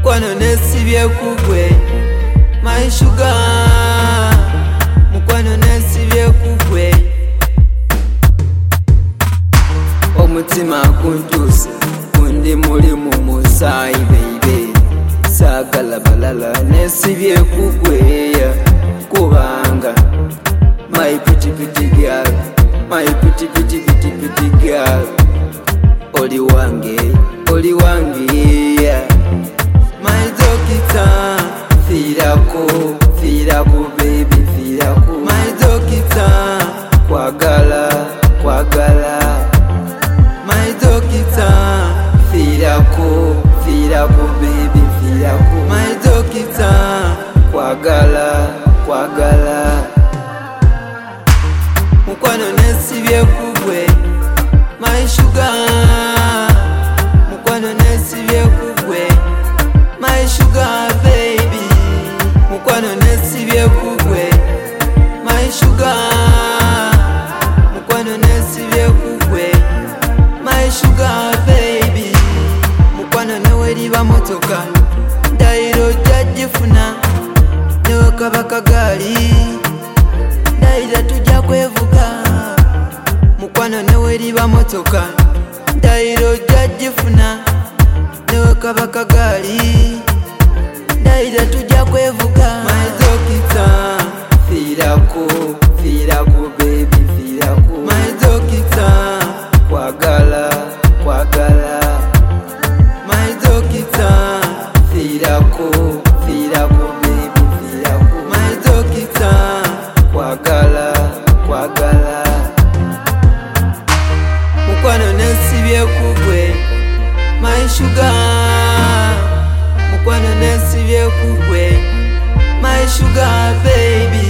mukwano nesibye kugwe my sugar, mukwano nesibye kugwe omutima kuntuuse kundi mulimu musaayi baby saagala balala nesibye kugwe kubanga my pretty pretty girl, my pretty pretty pretty pretty girl, oli wange yeah. My dokita firako baby firako my dokita kwagala my dokita firako baby firako my dokita kwagala mukwano nesibye kugwe my sugar, mukwano nesibye kugwe my sugar baby, mukwano nesibye kugwe my sugar, mukwano nesibye kugwe my sugar baby, mukwano newe liba motoka ndayiro jajifuna newe kabaka gali ndayira tujja kwevuga mukwano newe liba motoka ndayiro jajifuna newe kabaka gali ndayira tujja kwevuga my dokita firako baby firako my dokita kwagala my dokita firako baby firako my dokita kwagala mukwano nesibye kugwe my sugar, mukwano nesibye kugwe my sugar baby